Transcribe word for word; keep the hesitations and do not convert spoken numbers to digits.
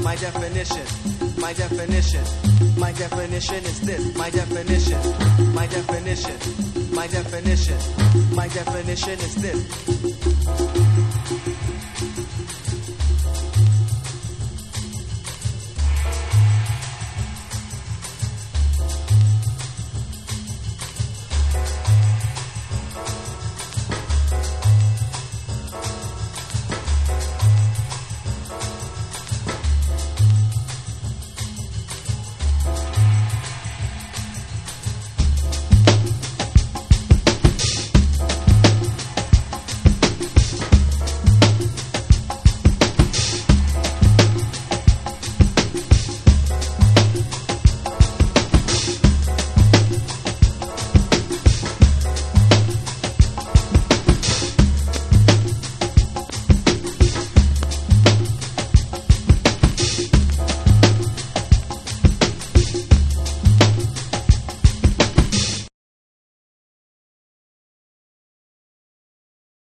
my definition, my definition, my definition is this, my definition, my definition, my definition, my definition is this.